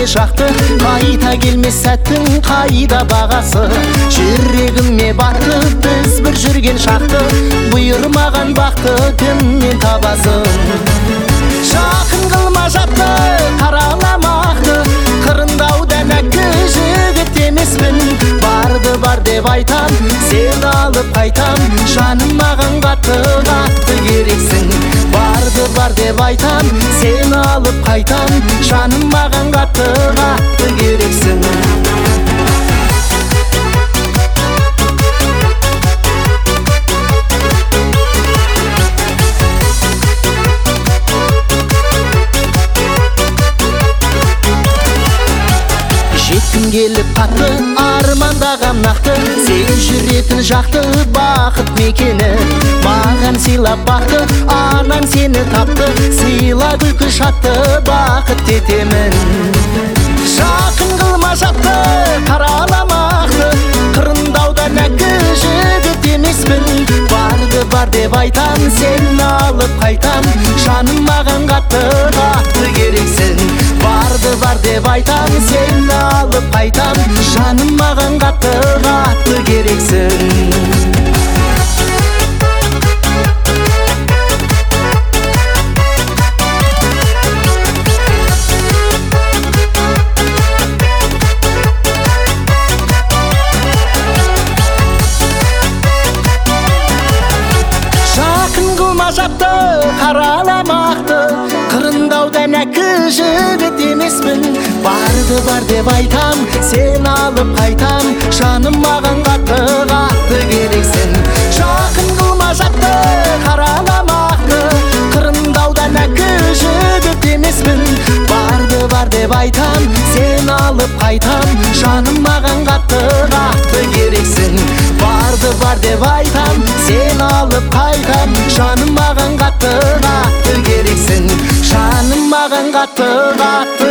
шақты, қайта келмес сәттің қайда бағасы. Жүрегіме батты біз бір жүрген шақты, бұйырмаған бақты кімнен табасың? Жақын қылма жапты, қараламақты, қырындаудан әккі жігіт емеспін. Барды бар деп айтам, сен алып қайтам, жаным маған қатты керексің. Барды бар деп айтам, сен алып қайтам, жаным маған қатты керексің. Жеткім келіп қатты, армандағам нақты, сен жүретін жақты бақыт мекені. Маған сыйлап бақты, анаң сені тапты, сыйла күлкі шатты бақыт етемін. Жақын қылма жапты, қараламақты, қырындаудан әккі жігіт емеспін. Барды бар деп айтам, сен алып қайтам, жаным маған қатты керексің. Барды бар деп айтам, сен алып қайтам, жаным маған қатты керексің. Жақын қылма жапты, қараламақты, қырындаудан әккі жігіт емеспін. Барды бар деп айтам, сен алып қайтам, жаным маған қатты керексің. Жақын қылма жапты, қараламақты, қырындаудан әккі жігіт емеспін. Барды бар деп айтам, сен алып қайтам, жаным маған қатты керексің. Барды бар деп айтам, сен алып қайтам, жаным маған қатты керексің. Жаным маған қатты